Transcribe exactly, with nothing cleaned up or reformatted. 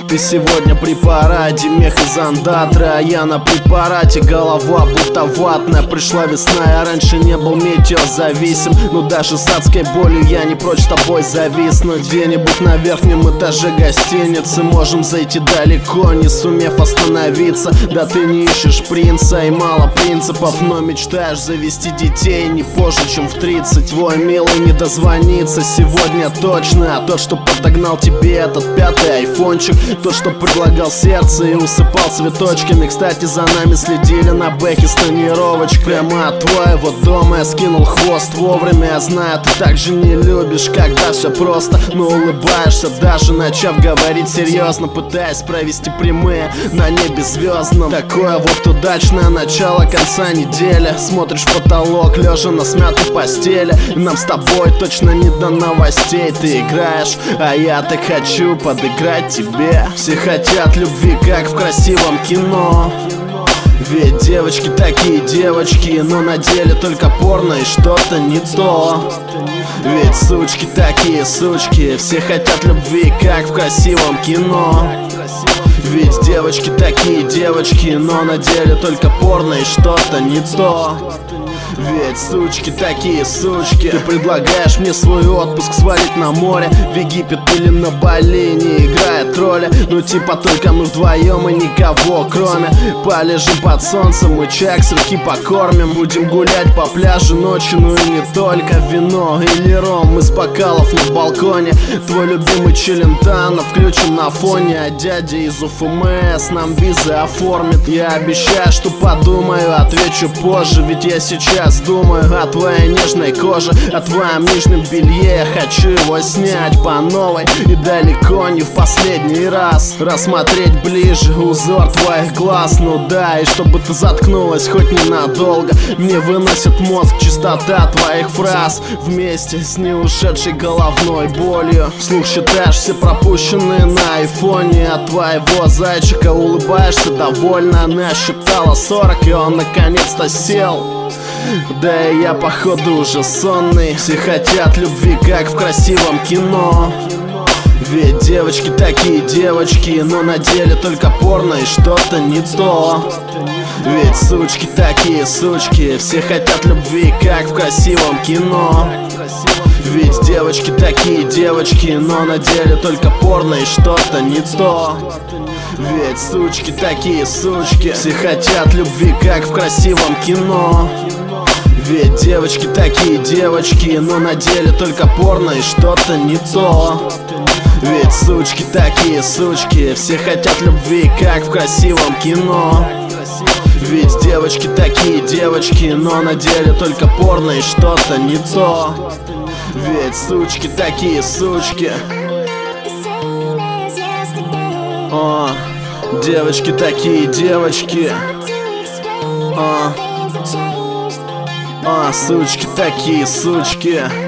Ты сегодня при параде, мех из андатра, а я на препарате, голова будто ватная. Пришла весна, я раньше не был метеозависим, но даже с адской болью я не прочь с тобой зависнуть. Где-нибудь на верхнем этаже гостиницы можем зайти далеко, не сумев остановиться. Да ты не ищешь принца и мало принципов, но мечтаешь завести детей не позже, чем в тридцать. Твой милый не дозвонится сегодня точно, а тот, что подогнал тебе этот пятый айфончик, тот, что предлагал сердце и усыпал цветочками. Кстати, за нами следили на бэке с тонировочкой. Прямо от твоего дома я скинул хвост вовремя. Я знаю, ты так же не любишь, когда все просто, но улыбаешься, даже начав говорить серьезно, пытаясь провести прямые на небе звездном. Такое вот удачное начало конца недели. Смотришь в потолок, лежа на смятой постели. Нам с тобой точно не до новостей. Ты играешь, а я так хочу подыграть тебе. Все хотят любви, как в красивом кино. Ведь девочки такие девочки, но на деле только порно и что-то не то. Ведь сучки такие сучки, все хотят любви, как в красивом кино. Ведь девочки такие девочки, но на деле только порно и что-то не то. Ведь сучки такие сучки. Ты предлагаешь мне свой отпуск свалить на море, в Египет или на Бали, не играет роли. Ну типа только мы вдвоем и никого кроме. Полежим под солнцем и чай с руки покормим. Будем гулять по пляжу ночью, ну и не только. Вино или ром из бокалов на балконе. Твой любимый Челентано включим на фоне, а дядя из УФМС нам визы оформит. Я обещаю, что подумаю, отвечу позже. Ведь я сейчас думаю о твоей нежной коже, о твоем нижнем белье. Я хочу его снять по новой и далеко не в последний раз рассмотреть ближе узор твоих глаз. Ну да, и чтобы ты заткнулась хоть ненадолго. Мне выносит мозг чистота твоих фраз вместе с неушедшей головной болью. Вслух считаешь все пропущенные на айфоне. От твоего зайчика улыбаешься довольно. Она считала сорок, и он наконец-то сел. Да и я походу уже сонный. Все хотят любви, как в красивом кино. Ведь девочки такие девочки, но на деле только порно и что-то не то. Ведь сучки такие сучки, все хотят любви, как в красивом кино. Ведь девочки такие девочки, но на деле только порно и что-то не то. Ведь сучки такие сучки, все хотят любви, как в красивом кино. Ведь девочки такие девочки, но на деле только порно и что-то не то. Ведь сучки такие сучки, все хотят любви, как в красивом кино. Ведь девочки такие девочки, но на деле только порно и что-то не то. Ведь сучки такие сучки. О, девочки такие девочки. О, о, сучки такие сучки.